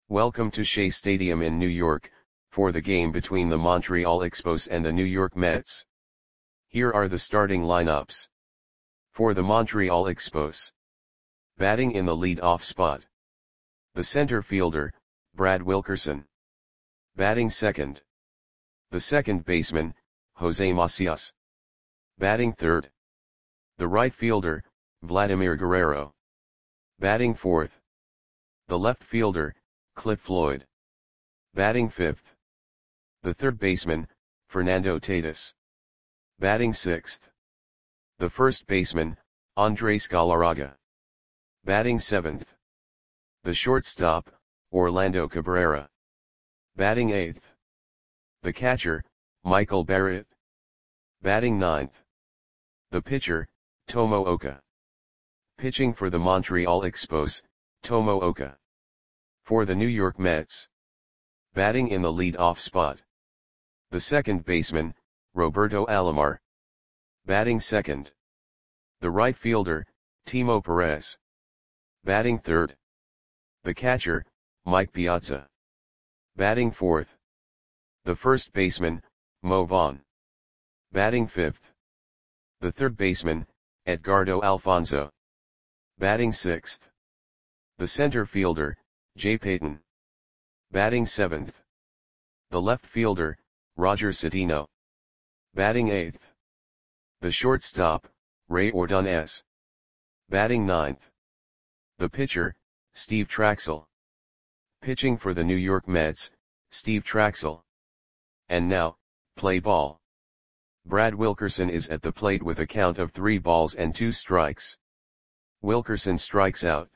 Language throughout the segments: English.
Welcome to Shea Stadium in New York, for the game between the Montreal Expos and the New York Mets. Here are the starting lineups. For the Montreal Expos. Batting in the lead-off spot. The center fielder, Brad Wilkerson. Batting second. The second baseman, Jose Macias. Batting third. The right fielder, Vladimir Guerrero. Batting fourth. The left fielder, Cliff Floyd. Batting fifth. The third baseman, Fernando Tatis. Batting sixth. The first baseman, Andres Galarraga. Batting seventh. The shortstop, Orlando Cabrera. Batting eighth. The catcher, Michael Barrett. Batting ninth. The pitcher, Tomo Oka. Pitching for the Montreal Expos, Tomo Oka. For the New York Mets. Batting in the lead-off spot. The second baseman, Roberto Alomar. Batting second. The right fielder, Timo Perez. Batting third. The catcher, Mike Piazza. Batting fourth. The first baseman, Mo Vaughn. Batting fifth. The third baseman, Edgardo Alfonzo. Batting sixth. The center fielder, Jay Payton. Batting seventh. The left fielder, Roger Cedeno. Batting eighth. The shortstop, Ray Ordonez. Batting ninth. The pitcher, Steve Traxel. Pitching for the New York Mets, Steve Traxel. And now, play ball. Brad Wilkerson is at the plate with a count of 3 balls and 2 strikes. Wilkerson strikes out.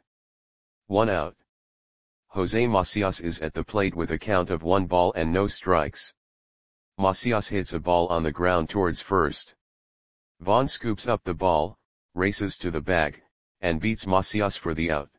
1 out. Jose Macias is at the plate with a count of 1 ball and no strikes. Macias hits a ball on the ground towards first. Vaughn scoops up the ball, races to the bag, and beats Macias for the out.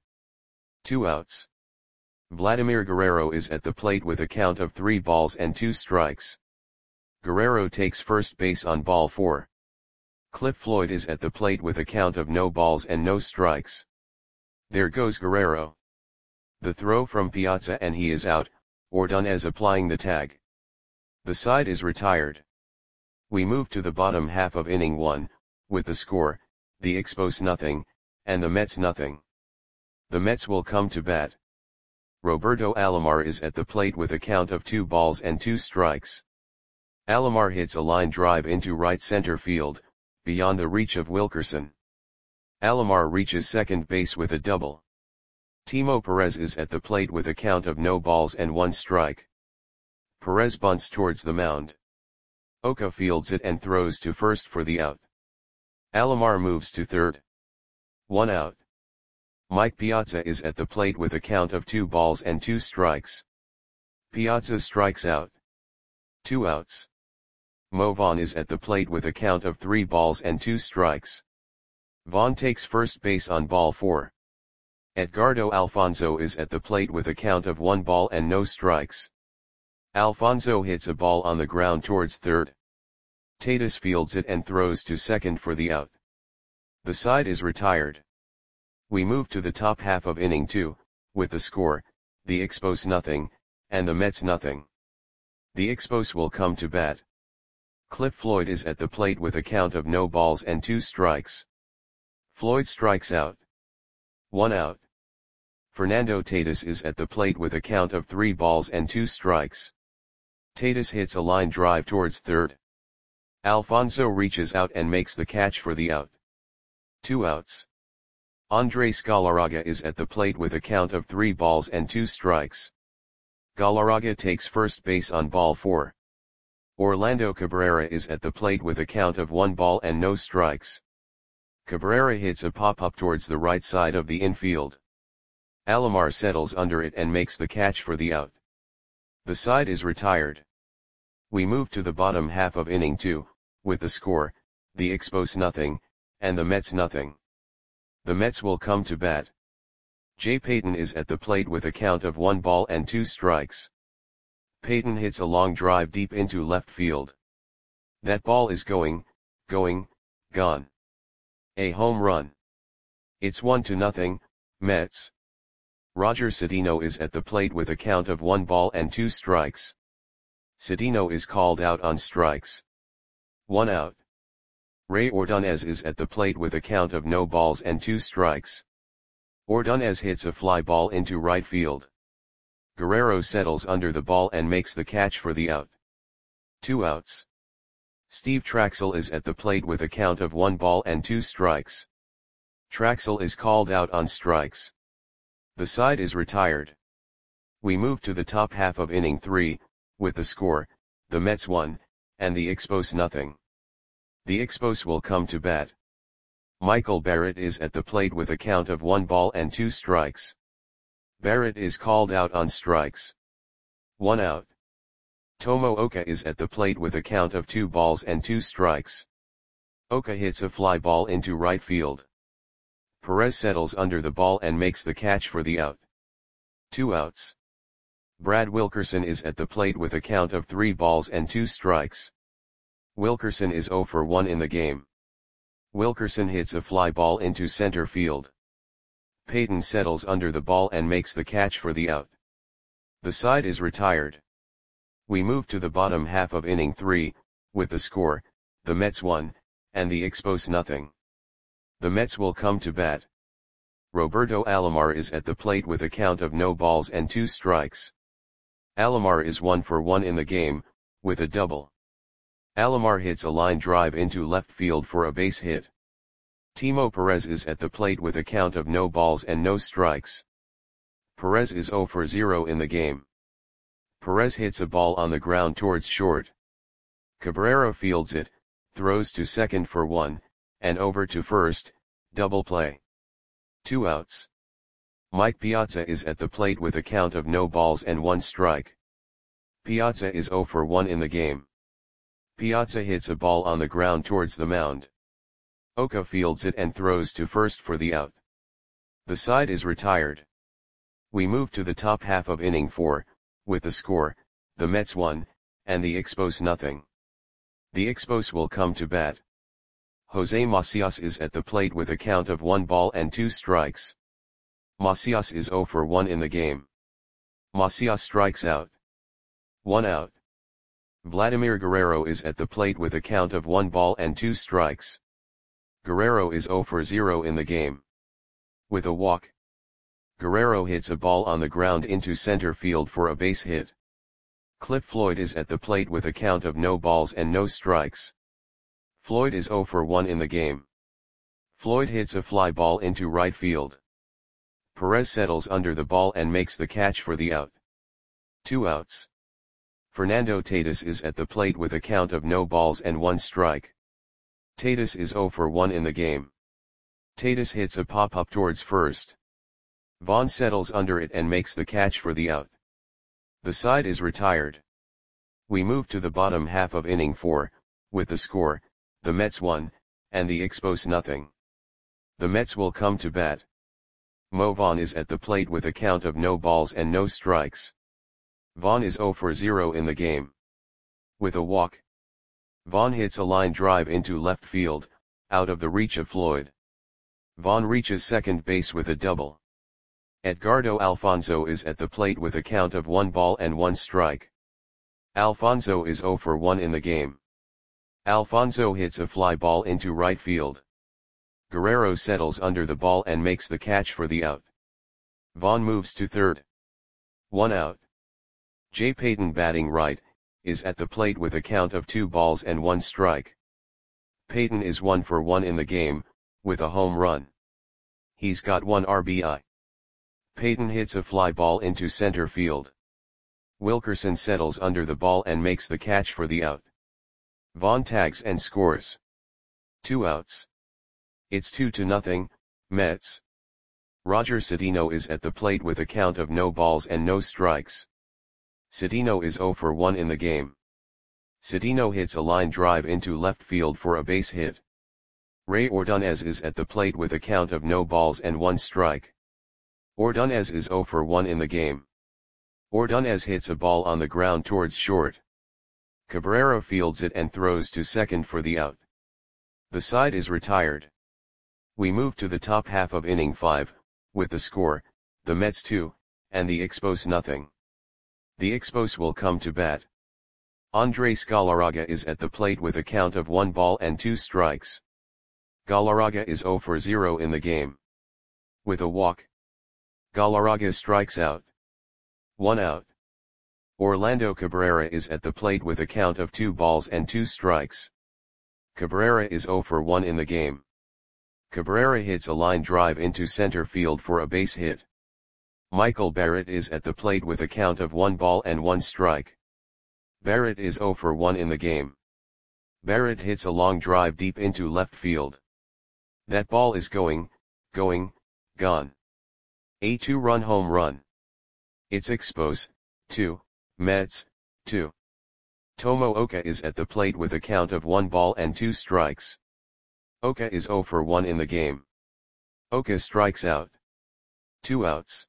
2 outs. Vladimir Guerrero is at the plate with a count of 3 balls and 2 strikes. Guerrero takes first base on ball 4. Cliff Floyd is at the plate with a count of no balls and no strikes. There goes Guerrero. The throw from Piazza and he is out, Ordonez applying the tag. The side is retired. We move to the bottom half of inning 1, with the score, the Expos nothing, and the Mets nothing. The Mets will come to bat. Roberto Alomar is at the plate with a count of 2 balls and 2 strikes. Alomar hits a line drive into right center field, beyond the reach of Wilkerson. Alomar reaches second base with a double. Timo Perez is at the plate with a count of no balls and 1 strike. Perez bunts towards the mound. Oka fields it and throws to first for the out. Alomar moves to third. 1 out. Mike Piazza is at the plate with a count of 2 balls and 2 strikes. Piazza strikes out. 2 outs. Mo Vaughn is at the plate with a count of 3 balls and 2 strikes. Vaughn takes first base on ball 4. Edgardo Alfonzo is at the plate with a count of 1 ball and no strikes. Alfonzo hits a ball on the ground towards third. Tatis fields it and throws to second for the out. The side is retired. We move to the top half of inning 2, with the score, the Expos nothing, and the Mets nothing. The Expos will come to bat. Cliff Floyd is at the plate with a count of no balls and 2 strikes. Floyd strikes out. 1 out. Fernando Tatis is at the plate with a count of 3 balls and 2 strikes. Tatis hits a line drive towards third. Alfonzo reaches out and makes the catch for the out. 2 outs. Andres Galarraga is at the plate with a count of 3 balls and 2 strikes. Galarraga takes first base on ball 4. Orlando Cabrera is at the plate with a count of 1 ball and no strikes. Cabrera hits a pop-up towards the right side of the infield. Alomar settles under it and makes the catch for the out. The side is retired. We move to the bottom half of inning 2, with the score, the Expos nothing, and the Mets nothing. The Mets will come to bat. Jay Payton is at the plate with a count of 1 ball and 2 strikes. Payton hits a long drive deep into left field. That ball is going, gone. A home run. It's 1-0, Mets. Roger Cedeno is at the plate with a count of 1 ball and 2 strikes. Cedeno is called out on strikes. 1 out. Ray Ordonez is at the plate with a count of no balls and 2 strikes. Ordonez hits a fly ball into right field. Guerrero settles under the ball and makes the catch for the out. 2 outs. Steve Traxel is at the plate with a count of 1 ball and 2 strikes. Traxel is called out on strikes. The side is retired. We move to the top half of inning 3, with the score, the Mets 1, and the Expos nothing. The Expos will come to bat. Michael Barrett is at the plate with a count of 1 ball and 2 strikes. Barrett is called out on strikes. 1 out. Tomo Oka is at the plate with a count of 2 balls and 2 strikes. Oka hits a fly ball into right field. Perez settles under the ball and makes the catch for the out. 2 outs. Brad Wilkerson is at the plate with a count of 3 balls and 2 strikes. Wilkerson is 0 for 1 in the game. Wilkerson hits a fly ball into center field. Payton settles under the ball and makes the catch for the out. The side is retired. We move to the bottom half of inning 3, with the score, the Mets 1, and the Expos nothing. The Mets will come to bat. Roberto Alomar is at the plate with a count of no balls and 2 strikes. Alomar is 1 for 1 in the game, with a double. Alomar hits a line drive into left field for a base hit. Timo Perez is at the plate with a count of no balls and no strikes. Perez is 0 for 0 in the game. Perez hits a ball on the ground towards short. Cabrera fields it, throws to second for 1, and over to first, double play. 2 outs. Mike Piazza is at the plate with a count of no balls and 1 strike. Piazza is 0 for 1 in the game. Piazza hits a ball on the ground towards the mound. Oka fields it and throws to first for the out. The side is retired. We move to the top half of inning 4, with the score, the Mets 1, and the Expos nothing. The Expos will come to bat. Jose Macias is at the plate with a count of 1 ball and 2 strikes. Macias is 0 for 1 in the game. Macias strikes out. 1 out. Vladimir Guerrero is at the plate with a count of 1 ball and 2 strikes. Guerrero is 0 for 0 in the game. With a walk. Guerrero hits a ball on the ground into center field for a base hit. Cliff Floyd is at the plate with a count of no balls and no strikes. Floyd is 0 for 1 in the game. Floyd hits a fly ball into right field. Perez settles under the ball and makes the catch for the out. 2 outs. Fernando Tatis is at the plate with a count of no balls and 1 strike. Tatis is 0 for 1 in the game. Tatis hits a pop-up towards first. Vaughn settles under it and makes the catch for the out. The side is retired. We move to the bottom half of inning 4, with the score, the Mets 1, and the Expos nothing. The Mets will come to bat. Mo Vaughn is at the plate with a count of no balls and no strikes. Vaughn is 0 for 0 in the game. With a walk. Vaughn hits a line drive into left field, out of the reach of Floyd. Vaughn reaches second base with a double. Edgardo Alfonzo is at the plate with a count of 1 ball and 1 strike. Alfonzo is 0 for 1 in the game. Alfonzo hits a fly ball into right field. Guerrero settles under the ball and makes the catch for the out. Vaughn moves to third. 1 out. Jay Payton, batting right, is at the plate with a count of 2 balls and 1 strike. Payton is 1 for 1 in the game, with a home run. He's got 1 RBI. Payton hits a fly ball into center field. Wilkerson settles under the ball and makes the catch for the out. Vaughn tags and scores. 2 outs. It's 2-0, Mets. Roger Cedeno is at the plate with a count of no balls and no strikes. Cedeno is 0 for 1 in the game. Cedeno hits a line drive into left field for a base hit. Ray Ordonez is at the plate with a count of no balls and 1 strike. Ordonez is 0 for 1 in the game. Ordonez hits a ball on the ground towards short. Cabrera fields it and throws to second for the out. The side is retired. We move to the top half of inning 5, with the score, the Mets 2, and the Expos nothing. The Expos will come to bat. Andres Galarraga is at the plate with a count of 1 ball and 2 strikes. Galarraga is 0 for 0 in the game. With a walk, Galarraga strikes out. 1 out. Orlando Cabrera is at the plate with a count of 2 balls and 2 strikes. Cabrera is 0 for 1 in the game. Cabrera hits a line drive into center field for a base hit. Michael Barrett is at the plate with a count of 1 ball and 1 strike. Barrett is 0 for 1 in the game. Barrett hits a long drive deep into left field. That ball is gone. A 2-run home run. It's Expos, 2, Mets, 2. Tomo Oka is at the plate with a count of 1 ball and 2 strikes. Oka is 0 for 1 in the game. Oka strikes out. 2 outs.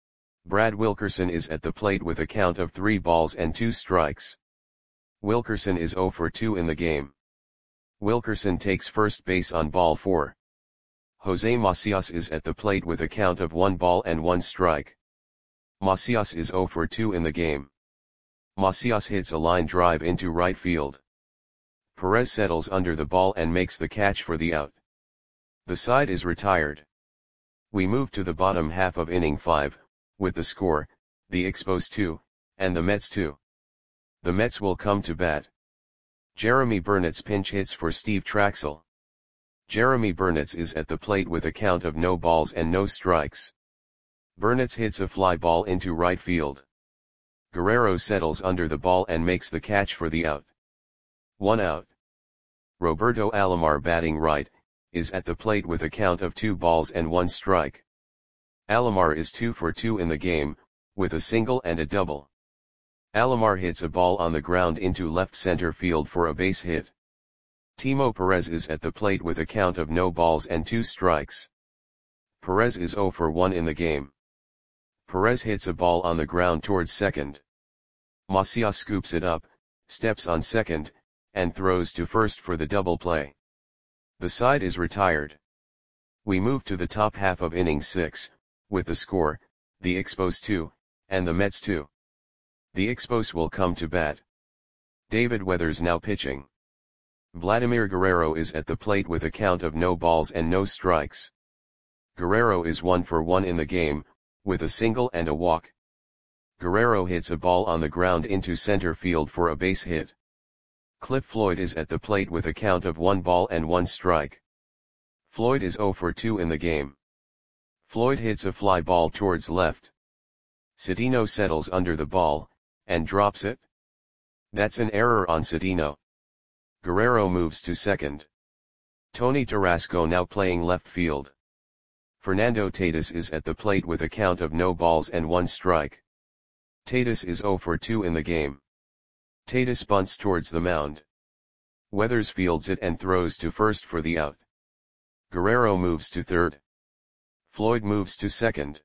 Brad Wilkerson is at the plate with a count of 3 balls and 2 strikes. Wilkerson is 0 for 2 in the game. Wilkerson takes first base on ball 4. Jose Macias is at the plate with a count of 1 ball and 1 strike. Macias is 0 for 2 in the game. Macias hits a line drive into right field. Perez settles under the ball and makes the catch for the out. The side is retired. We move to the bottom half of inning 5, with the score, the Expos 2, and the Mets 2. The Mets will come to bat. Jeremy Burnitz pinch hits for Steve Traxel. Jeremy Burnitz is at the plate with a count of no balls and no strikes. Burnitz hits a fly ball into right field. Guerrero settles under the ball and makes the catch for the out. 1 out. Roberto Alomar batting right, is at the plate with a count of 2 balls and 1 strike. Alomar is 2 for 2 in the game, with a single and a double. Alomar hits a ball on the ground into left center field for a base hit. Timo Perez is at the plate with a count of no balls and 2 strikes. Perez is 0 for 1 in the game. Perez hits a ball on the ground towards second. Macias scoops it up, steps on second, and throws to first for the double play. The side is retired. We move to the top half of inning 6, with the score, the Expos 2, and the Mets 2. The Expos will come to bat. David Weathers now pitching. Vladimir Guerrero is at the plate with a count of no balls and no strikes. Guerrero is 1 for 1 in the game, with a single and a walk. Guerrero hits a ball on the ground into center field for a base hit. Cliff Floyd is at the plate with a count of 1 ball and 1 strike. Floyd is 0 for 2 in the game. Floyd hits a fly ball towards left. Cedeno settles under the ball, and drops it. That's an error on Cedeno. Guerrero moves to second. Tony Tarasco now playing left field. Fernando Tatis is at the plate with a count of no balls and 1 strike. Tatis is 0 for 2 in the game. Tatis bunts towards the mound. Weathers fields it and throws to first for the out. Guerrero moves to third. Floyd moves to second.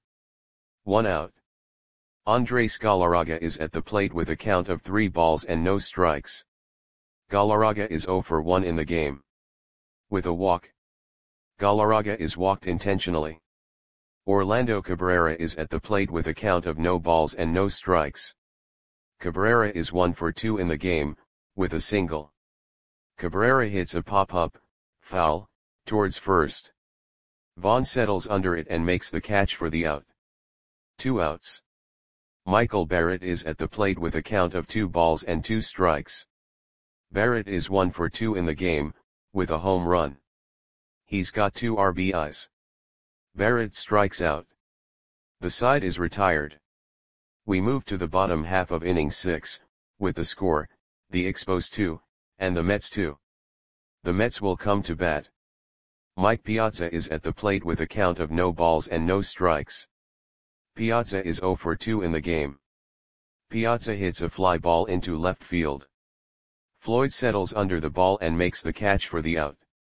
1 out. Andres Galarraga is at the plate with a count of 3 balls and no strikes. Galarraga is 0 for 1 in the game. With a walk, Galarraga is walked intentionally. Orlando Cabrera is at the plate with a count of no balls and no strikes. Cabrera is 1 for 2 in the game, with a single. Cabrera hits a pop-up, foul, towards first. Vaughn settles under it and makes the catch for the out. 2 outs. Michael Barrett is at the plate with a count of 2 balls and 2 strikes. Barrett is 1 for 2 in the game, with a home run. He's got 2 RBIs. Barrett strikes out. The side is retired. We move to the bottom half of inning 6, with the score, the Expos 2, and the Mets 2. The Mets will come to bat. Mike Piazza is at the plate with a count of no balls and no strikes. Piazza is 0 for 2 in the game. Piazza hits a fly ball into left field. Floyd settles under the ball and makes the catch for the out.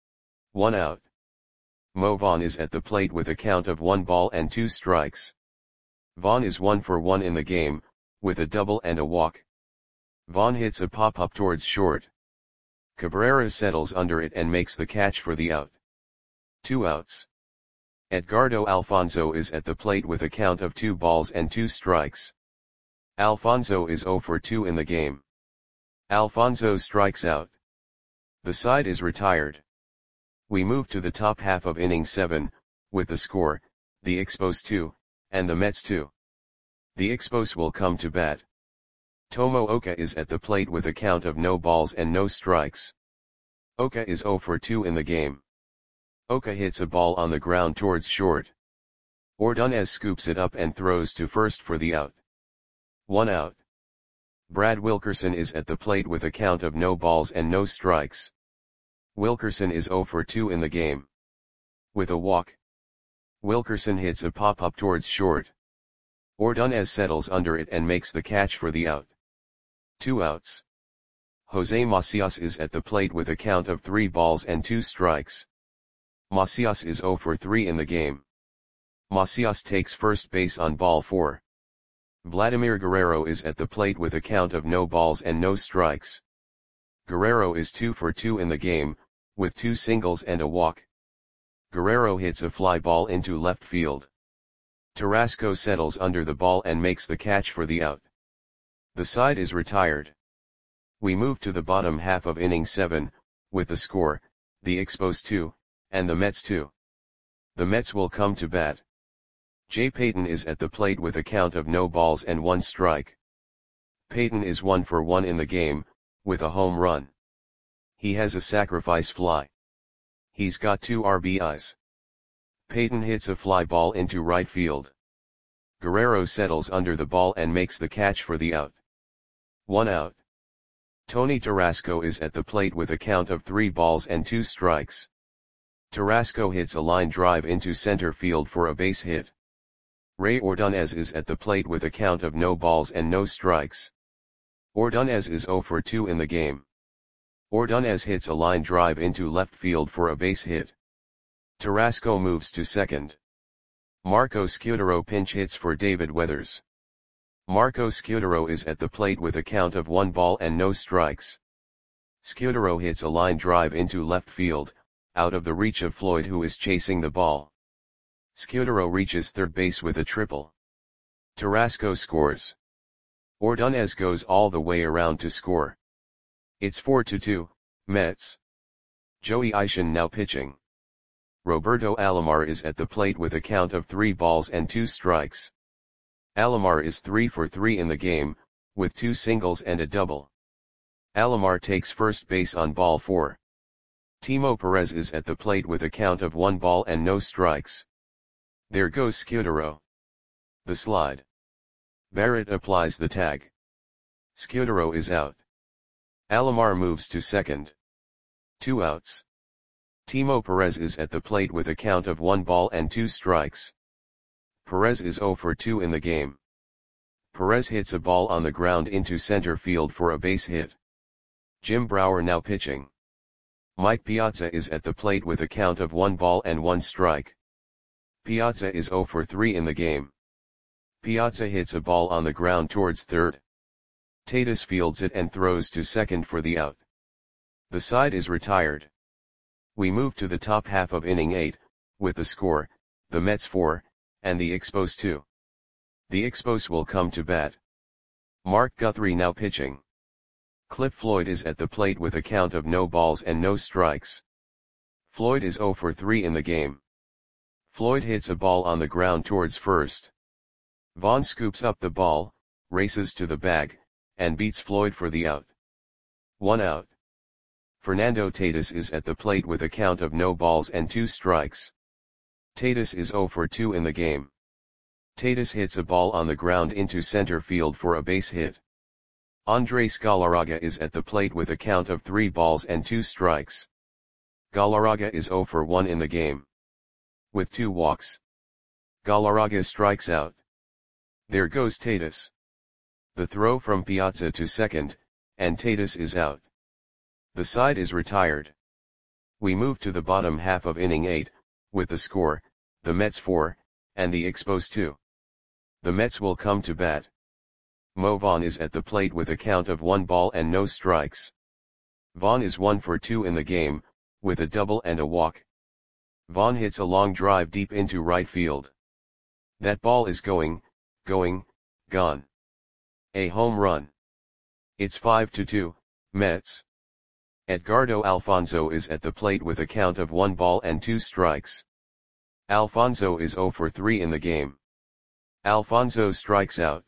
1 out. Mo Vaughn is at the plate with a count of 1 ball and 2 strikes. Vaughn is 1 for 1 in the game, with a double and a walk. Vaughn hits a pop-up towards short. Cabrera settles under it and makes the catch for the out. 2 outs. Edgardo Alfonso is at the plate with a count of 2 balls and 2 strikes. Alfonso is 0 for 2 in the game. Alfonso strikes out. The side is retired. We move to the top half of inning 7, with the score, the Expos 2, and the Mets 2. The Expos will come to bat. Tomo Oka is at the plate with a count of no balls and no strikes. Oka is 0 for 2 in the game. Oka hits a ball on the ground towards short. Ordonez scoops it up and throws to first for the out. 1 out. Brad Wilkerson is at the plate with a count of no balls and no strikes. Wilkerson is 0 for 2 in the game. With a walk, Wilkerson hits a pop-up towards short. Ordonez settles under it and makes the catch for the out. 2 outs. Jose Macias is at the plate with a count of 3 balls and 2 strikes. Macias is 0 for 3 in the game. Macias takes first base on ball 4. Vladimir Guerrero is at the plate with a count of no balls and no strikes. Guerrero is 2 for 2 in the game, with 2 singles and a walk. Guerrero hits a fly ball into left field. Tarasco settles under the ball and makes the catch for the out. The side is retired. We move to the bottom half of inning 7, with the score, the Expos 2, and the Mets 2. The Mets will come to bat. Jay Payton is at the plate with a count of no balls and 1 strike. Payton is 1 for 1 in the game, with a home run. He has a sacrifice fly. He's got 2 RBIs. Payton hits a fly ball into right field. Guerrero settles under the ball and makes the catch for the out. 1 out. Tony Tarasco is at the plate with a count of 3 balls and 2 strikes. Tarasco hits a line drive into center field for a base hit. Ray Ordonez is at the plate with a count of no balls and no strikes. Ordonez is 0 for 2 in the game. Ordonez hits a line drive into left field for a base hit. Tarasco moves to second. Marco Scudero pinch hits for David Weathers. Marco Scudero is at the plate with a count of 1 ball and no strikes. Scudero hits a line drive into left field, out of the reach of Floyd, who is chasing the ball. Scudero reaches third base with a triple. Tarasco scores. Ordonez goes all the way around to score. It's 4-2, Mets. Joey Ishin now pitching. Roberto Alomar is at the plate with a count of 3 balls and 2 strikes. Alomar is 3 for 3 in the game, with 2 singles and a double. Alomar takes first base on ball 4. Timo Perez is at the plate with a count of 1 ball and no strikes. There goes Scudero. The slide. Barrett applies the tag. Scudero is out. Alomar moves to second. 2 outs. Timo Perez is at the plate with a count of 1 ball and 2 strikes. Perez is 0 for 2 in the game. Perez hits a ball on the ground into center field for a base hit. Jim Brower now pitching. Mike Piazza is at the plate with a count of 1 ball and 1 strike. Piazza is 0 for 3 in the game. Piazza hits a ball on the ground towards third. Tatis fields it and throws to second for the out. The side is retired. We move to the top half of inning 8, with the score, the Mets 4, and the Expos 2. The Expos will come to bat. Mark Guthrie now pitching. Cliff Floyd is at the plate with a count of no balls and no strikes. Floyd is 0 for 3 in the game. Floyd hits a ball on the ground towards first. Vaughn scoops up the ball, races to the bag, and beats Floyd for the out. 1 out. Fernando Tatis is at the plate with a count of no balls and 2 strikes. Tatis is 0 for 2 in the game. Tatis hits a ball on the ground into center field for a base hit. Andres Galarraga is at the plate with a count of 3 balls and 2 strikes. Galarraga is 0 for 1 in the game. With 2 walks. Galarraga strikes out. There goes Tatis. The throw from Piazza to second, and Tatis is out. The side is retired. We move to the bottom half of inning 8, with the score, the Mets 4, and the Expos 2. The Mets will come to bat. Mo Vaughn is at the plate with a count of 1 ball and no strikes. Vaughn is 1 for 2 in the game, with a double and a walk. Vaughn hits a long drive deep into right field. That ball is going, gone. A home run. It's 5-2, Mets. Edgardo Alfonzo is at the plate with a count of 1 ball and 2 strikes. Alfonzo is 0 for 3 in the game. Alfonzo strikes out.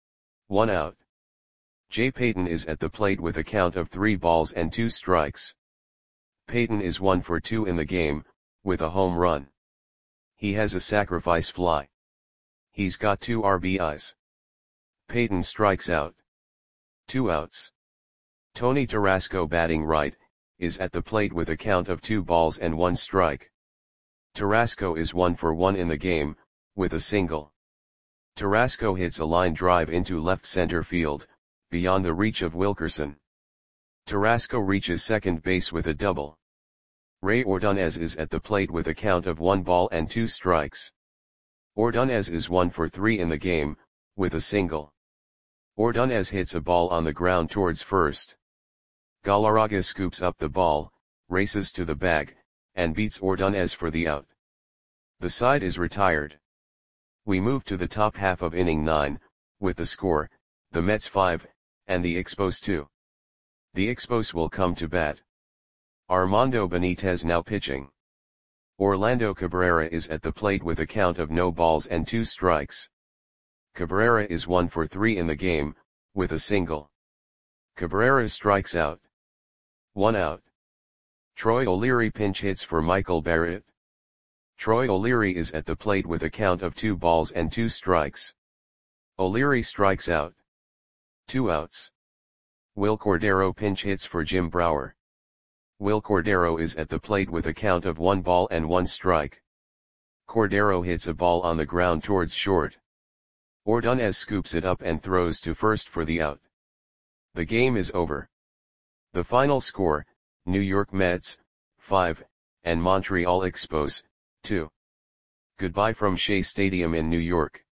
1 out. Jay Payton is at the plate with a count of 3 balls and 2 strikes. Payton is 1 for 2 in the game, with a home run. He has a sacrifice fly. He's got 2 RBIs. Payton strikes out. 2 outs. Tony Tarasco, batting right, is at the plate with a count of 2 balls and 1 strike. Tarasco is 1 for 1 in the game, with a single. Tarasco hits a line drive into left center field, beyond the reach of Wilkerson. Tarasco reaches second base with a double. Ray Ordonez is at the plate with a count of 1 ball and 2 strikes. Ordonez is 1 for 3 in the game, with a single. Ordonez hits a ball on the ground towards first. Galarraga scoops up the ball, races to the bag, and beats Ordonez for the out. The side is retired. We move to the top half of inning 9, with the score, the Mets 5, and the Expos 2. The Expos will come to bat. Armando Benitez now pitching. Orlando Cabrera is at the plate with a count of no balls and 2 strikes. Cabrera is 1 for 3 in the game, with a single. Cabrera strikes out. 1 out. Troy O'Leary pinch hits for Michael Barrett. Troy O'Leary is at the plate with a count of 2 balls and 2 strikes. O'Leary strikes out. 2 outs. Will Cordero pinch hits for Jim Brower. Will Cordero is at the plate with a count of 1 ball and 1 strike. Cordero hits a ball on the ground towards short. Ordonez scoops it up and throws to first for the out. The game is over. The final score, New York Mets, 5, and Montreal Expos, 2. Goodbye from Shea Stadium in New York.